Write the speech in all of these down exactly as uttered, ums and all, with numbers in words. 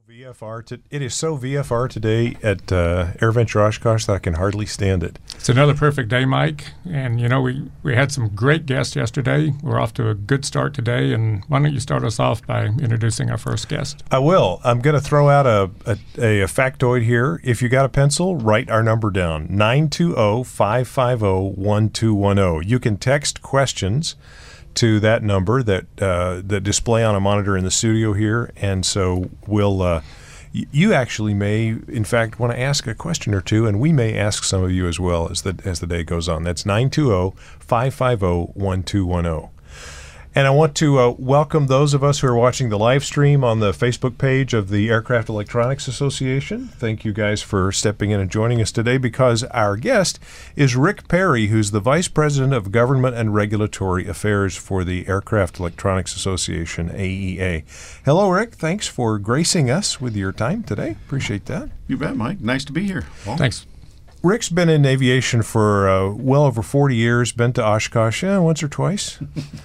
V F R to, it is so V F R today at uh, AirVenture Oshkosh that I can hardly stand it. It's another perfect day, Mike. And, you know, we, we had some great guests yesterday. We're off to a good start today. And why don't you start us off by introducing our first guest? I will. I'm going to throw out a, a, a factoid here. If you got a pencil, write our number down, nine two zero, five five zero, one two one zero. You can text questions to that number that uh, that display on a monitor in the studio here, and so we'll. Uh, y- you actually may, in fact, want to ask a question or two, and we may ask some of you as well as the as the day goes on. That's nine two zero, five five zero, one two one zero. And I want to uh, welcome those of us who are watching the live stream on the Facebook page of the Aircraft Electronics Association. Thank you guys for stepping in and joining us today, because our guest is Rick Perry, who's the Vice President of Government and Regulatory Affairs for the Aircraft Electronics Association, A E A. Hello, Rick. Thanks for gracing us with your time today. Appreciate that. You bet, Mike. Nice to be here. Well, Thanks. Rick's been in aviation for uh, well over forty years, been to Oshkosh eh, once or twice.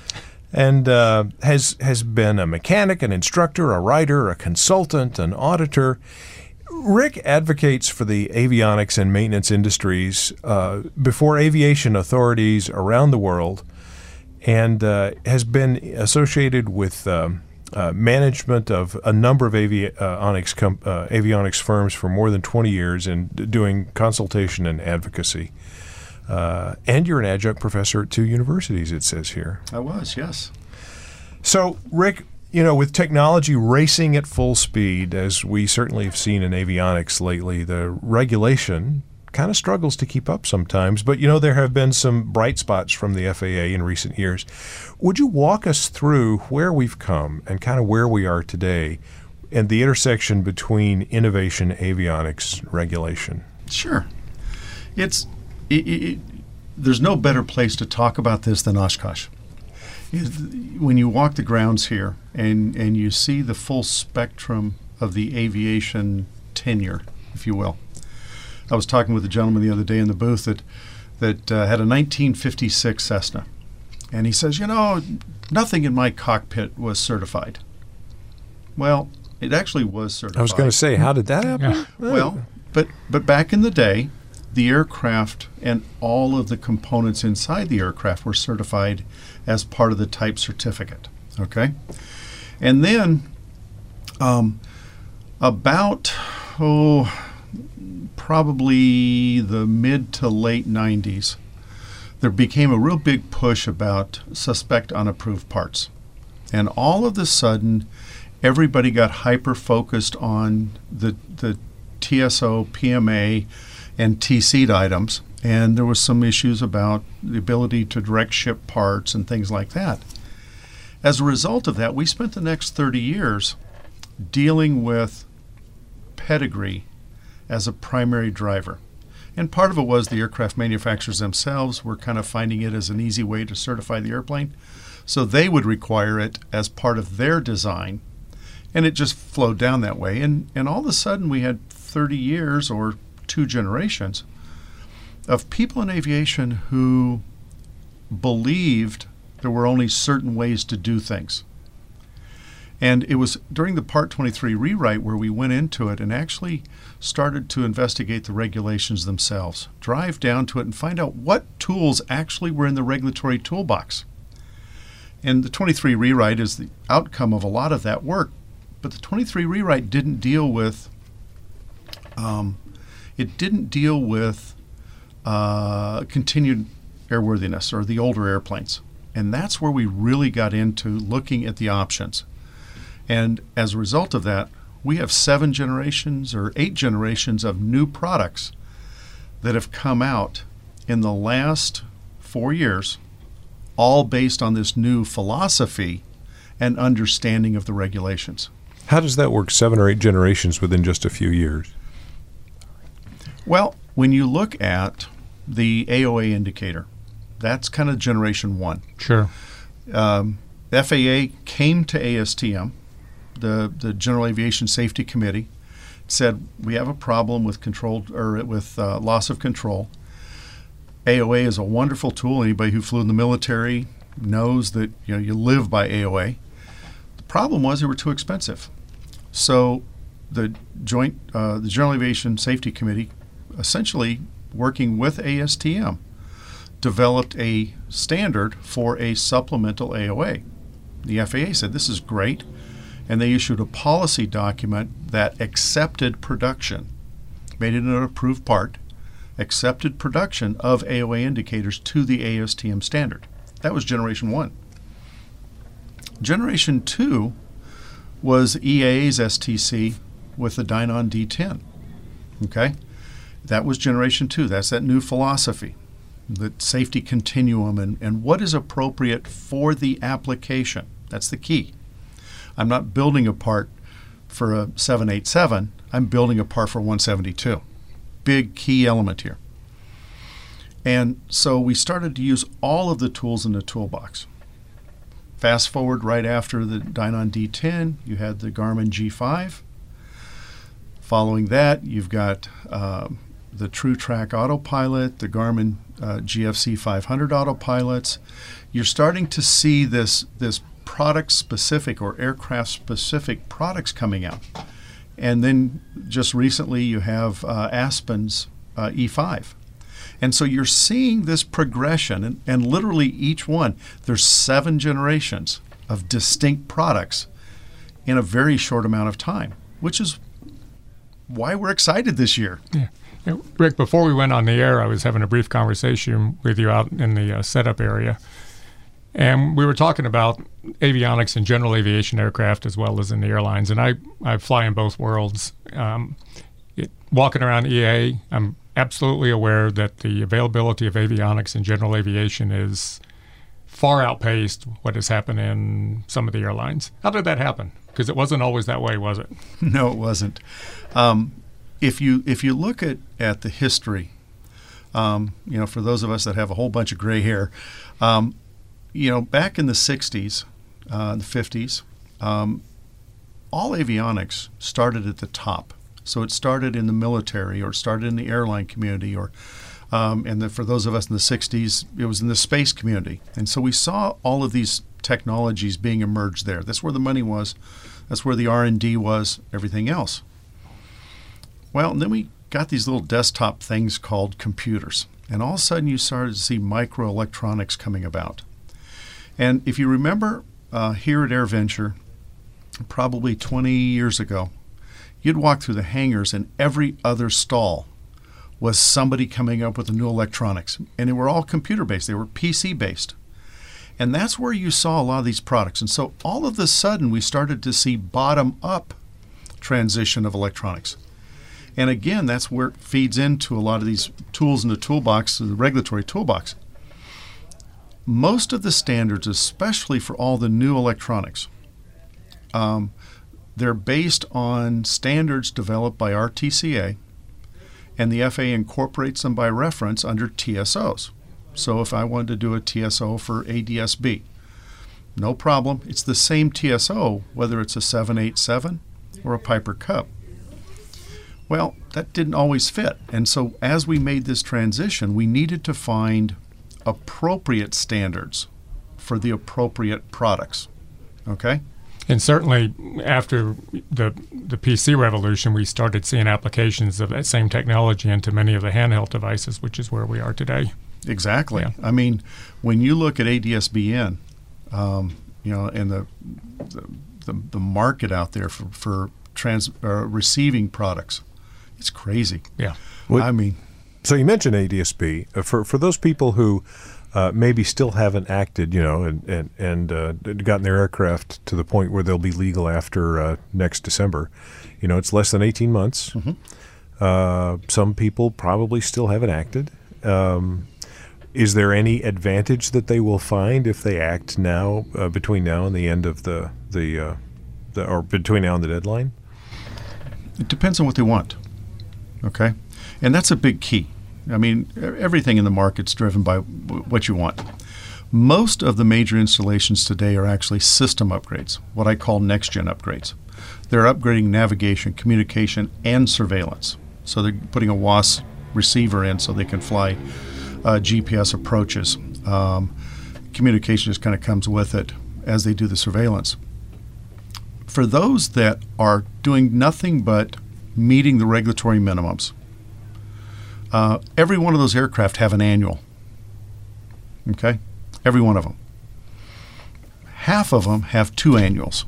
And uh, has has been a mechanic, an instructor, a writer, a consultant, an auditor. Rick advocates for the avionics and maintenance industries uh, before aviation authorities around the world, and uh, has been associated with um, uh, management of a number of avionics, com- uh, avionics firms for more than twenty years, and doing consultation and advocacy. Uh, and you're an adjunct professor at two universities, it says here. I was, yes. So, Rick, you know, with technology racing at full speed, as we certainly have seen in avionics lately, the regulation kind of struggles to keep up sometimes. But, you know, there have been some bright spots from the F A A in recent years. Would you walk us through where we've come and kind of where we are today and the intersection between innovation, avionics, regulation? Sure. It's... It, it, there's no better place to talk about this than Oshkosh. When you walk the grounds here and, and you see the full spectrum of the aviation tenure, if you will. I was talking with a gentleman the other day in the booth that, that uh, had a nineteen fifty-six Cessna. And he says, you know, nothing in my cockpit was certified. Well, it actually was certified. I was going to say, how did that happen? Yeah. Well, but but back in the day, the aircraft and all of the components inside the aircraft were certified as part of the type certificate, okay? And then um, about, oh, probably the mid to late nineties, there became a real big push about suspect unapproved parts. And all of a sudden, everybody got hyper-focused on the, the T S O, P M A, and T C items, and there was some issues about the ability to direct ship parts and things like that. As a result of that, we spent the next thirty years dealing with pedigree as a primary driver. And part of it was the aircraft manufacturers themselves were kind of finding it as an easy way to certify the airplane. So they would require it as part of their design, and it just flowed down that way. And, and all of a sudden we had thirty years or two generations of people in aviation who believed there were only certain ways to do things. And it was during the Part twenty-three rewrite where we went into it and actually started to investigate the regulations themselves, drive down to it and find out what tools actually were in the regulatory toolbox. And the twenty-three rewrite is the outcome of a lot of that work, but the twenty-three rewrite didn't deal with um, It didn't deal with uh, continued airworthiness or the older airplanes. And that's where we really got into looking at the options. And as a result of that, we have seven generations or eight generations of new products that have come out in the last four years, all based on this new philosophy and understanding of the regulations. How does that work, seven or eight generations within just a few years? Well, when you look at the A O A indicator, that's kind of generation one. Sure. Um, the F A A came to A S T M, the, the General Aviation Safety Committee, said we have a problem with control or with uh, loss of control. A O A is a wonderful tool. Anybody who flew in the military knows that you know you live by A O A. The problem was they were too expensive. So the joint, uh, the General Aviation Safety Committee, essentially working with A S T M, developed a standard for a supplemental A O A. The F A A said this is great, and they issued a policy document that accepted production, made it an approved part, accepted production of A O A indicators to the A S T M standard. That was Generation one. Generation two was E A A's S T C with the Dynon D ten. Okay? That was Generation two. That's that new philosophy, the safety continuum, and, and what is appropriate for the application. That's the key. I'm not building a part for a seven eighty-seven. I'm building a part for one seventy-two. Big key element here. And so we started to use all of the tools in the toolbox. Fast forward right after the Dynon D ten, you had the Garmin G five. Following that, you've got uh, the TrueTrack Autopilot, the Garmin uh, G F C five hundred autopilots. You're starting to see this, this product-specific or aircraft-specific products coming out. And then just recently you have uh, Aspen's uh, E five. And so you're seeing this progression, and, and literally each one, there's seven generations of distinct products in a very short amount of time, which is why we're excited this year. Yeah. Yeah, Rick, before we went on the air, I was having a brief conversation with you out in the uh, setup area. And we were talking about avionics and general aviation aircraft as well as in the airlines. And I, I fly in both worlds. Um, it, walking around E A, I'm absolutely aware that the availability of avionics in general aviation is far outpaced what has happened in some of the airlines. How did that happen? Because it wasn't always that way, was it? No, it wasn't. Um, if you if you look at, at the history, um, you know, for those of us that have a whole bunch of gray hair, um, you know, back in the sixties, uh, the fifties, um, all avionics started at the top. So it started in the military, or it started in the airline community, or um, and then for those of us in the sixties, it was in the space community. And so we saw all of these technologies being emerged there. That's where the money was. That's where the R and D was, everything else. Well, and then we got these little desktop things called computers. And all of a sudden you started to see microelectronics coming about. And if you remember uh, here at AirVenture, probably twenty years ago, you'd walk through the hangars and every other stall was somebody coming up with the new electronics. And they were all computer-based. They were P C-based. And that's where you saw a lot of these products. And so all of a sudden we started to see bottom-up transition of electronics. And again, that's where it feeds into a lot of these tools in the toolbox, the regulatory toolbox. Most of the standards, especially for all the new electronics, um, they're based on standards developed by R T C A, and the F A A incorporates them by reference under T S Os. So if I wanted to do a T S O for A D S B, no problem. It's the same T S O, whether it's a seven eighty-seven or a Piper Cub. Well, that didn't always fit. And so as we made this transition, we needed to find appropriate standards for the appropriate products. Okay? And certainly after the the P C revolution, we started seeing applications of that same technology into many of the handheld devices, which is where we are today. Exactly. Yeah. I mean, when you look at A D S B N, um, you know, and the the, the, the market out there for, for trans uh, receiving products, it's crazy. Yeah. What, I mean, so you mentioned A D S B. Uh, for for those people who uh, maybe still haven't acted, you know, and and and uh, gotten their aircraft to the point where they'll be legal after uh, next December, you know, it's less than eighteen months. Mm-hmm. Uh, some people probably still haven't acted. Um, is there any advantage that they will find if they act now, uh, between now and the end of the the, uh, the or between now and the deadline? It depends on what they want. Okay, and that's a big key. I mean, everything in the market's driven by w- what you want. Most of the major installations today are actually system upgrades, what I call next-gen upgrades. They're upgrading navigation, communication, and surveillance. So they're putting a W A S receiver in so they can fly uh, G P S approaches. Um, communication just kind of comes with it as they do the surveillance. for those that are doing nothing but meeting the regulatory minimums, uh, every one of those aircraft have an annual. Okay? Every one of them. Half of them have two annuals.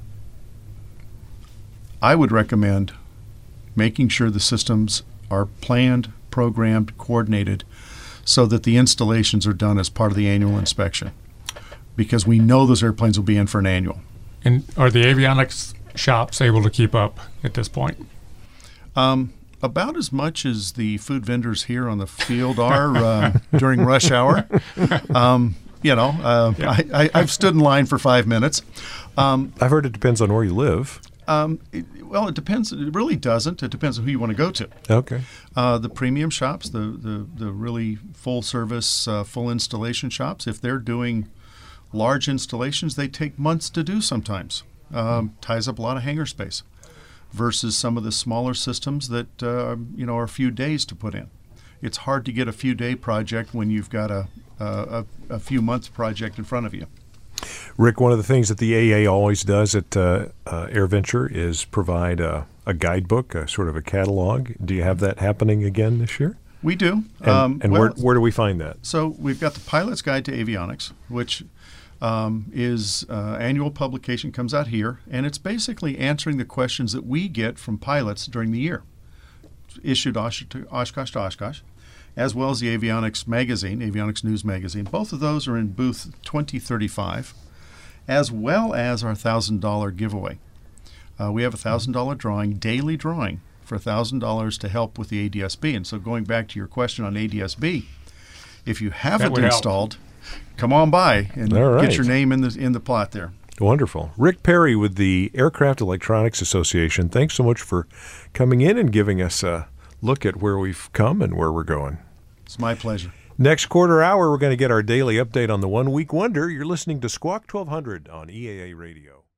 I would recommend making sure the systems are planned, programmed, coordinated, so that the installations are done as part of the annual inspection, because we know those airplanes will be in for an annual. And are the avionics shops able to keep up at this point? Um, about as much as the food vendors here on the field are uh, during rush hour. Um, you know, uh, Yeah. I, I, I've stood in line for five minutes. Um, I've heard it depends on where you live. um, it, well, it depends. It really doesn't. It depends on who you want to go to. Okay. Uh, the premium shops, the, the, the really full-service, uh, full installation shops, if they're doing large installations, they take months to do sometimes. Um, ties up a lot of hangar space versus some of the smaller systems that uh, you know are a few days to put in. It's hard to get a few day project when you've got a a, a few months project in front of you. Rick, one of the things that the A A always does at uh, uh, AirVenture is provide a, a guidebook, a sort of a catalog. Do you have that happening again this year? We do. And, um, and well, where, where do we find that? So we've got the Pilot's Guide to Avionics, which um, is uh, annual publication, comes out here, and it's basically answering the questions that we get from pilots during the year. It's issued Osh- to Oshkosh to Oshkosh, as well as the Avionics magazine, Avionics News magazine. Both of those are in booth twenty thirty-five, as well as our one thousand dollars giveaway. Uh, we have a one thousand dollars drawing, daily drawing, for one thousand dollars to help with the A D S B. And so going back to your question on A D S B, if you haven't would help. installed, come on by and All right. get your name in the in the plot there. Wonderful. Rick Perry with the Aircraft Electronics Association. Thanks so much for coming in and giving us a look at where we've come and where we're going. It's my pleasure. Next quarter hour, we're going to get our daily update on the One Week Wonder. You're listening to Squawk twelve hundred on E A A Radio.